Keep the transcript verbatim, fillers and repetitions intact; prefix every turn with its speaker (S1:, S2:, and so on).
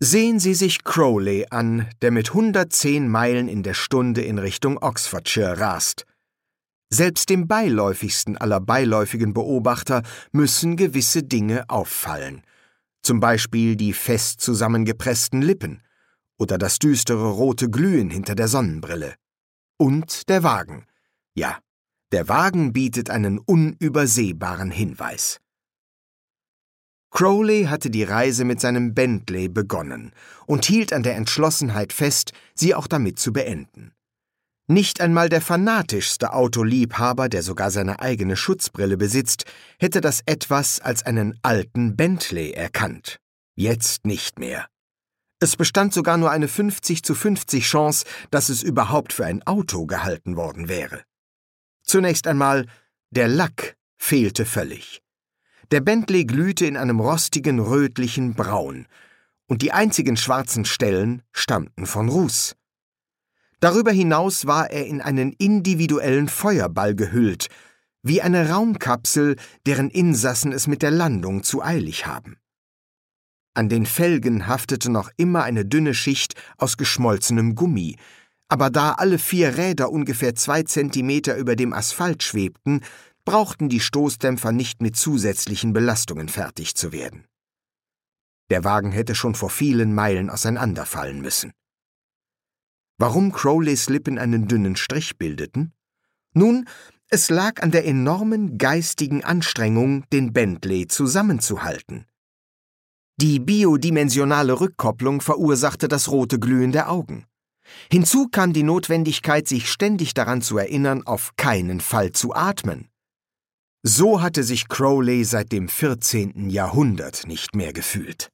S1: Sehen Sie sich Crowley an, der mit hundertzehn Meilen in der Stunde in Richtung Oxfordshire rast. Selbst dem beiläufigsten aller beiläufigen Beobachter müssen gewisse Dinge auffallen. Zum Beispiel die fest zusammengepressten Lippen oder das düstere rote Glühen hinter der Sonnenbrille. Und der Wagen. Ja, der Wagen bietet einen unübersehbaren Hinweis. Crowley hatte die Reise mit seinem Bentley begonnen und hielt an der Entschlossenheit fest, sie auch damit zu beenden. Nicht einmal der fanatischste Autoliebhaber, der sogar seine eigene Schutzbrille besitzt, hätte das etwas als einen alten Bentley erkannt. Jetzt nicht mehr. Es bestand sogar nur eine fünfzig zu fünfzig Chance, dass es überhaupt für ein Auto gehalten worden wäre. Zunächst einmal, der Lack fehlte völlig. Der Bentley glühte in einem rostigen, rötlichen Braun, und die einzigen schwarzen Stellen stammten von Ruß. Darüber hinaus war er in einen individuellen Feuerball gehüllt, wie eine Raumkapsel, deren Insassen es mit der Landung zu eilig haben. An den Felgen haftete noch immer eine dünne Schicht aus geschmolzenem Gummi, aber da alle vier Räder ungefähr zwei Zentimeter über dem Asphalt schwebten, brauchten die Stoßdämpfer nicht mit zusätzlichen Belastungen fertig zu werden. Der Wagen hätte schon vor vielen Meilen auseinanderfallen müssen. Warum Crowleys Lippen einen dünnen Strich bildeten? Nun, es lag an der enormen geistigen Anstrengung, den Bentley zusammenzuhalten. Die biodimensionale Rückkopplung verursachte das rote Glühen der Augen. Hinzu kam die Notwendigkeit, sich ständig daran zu erinnern, auf keinen Fall zu atmen. So hatte sich Crowley seit dem vierzehnten Jahrhundert nicht mehr gefühlt.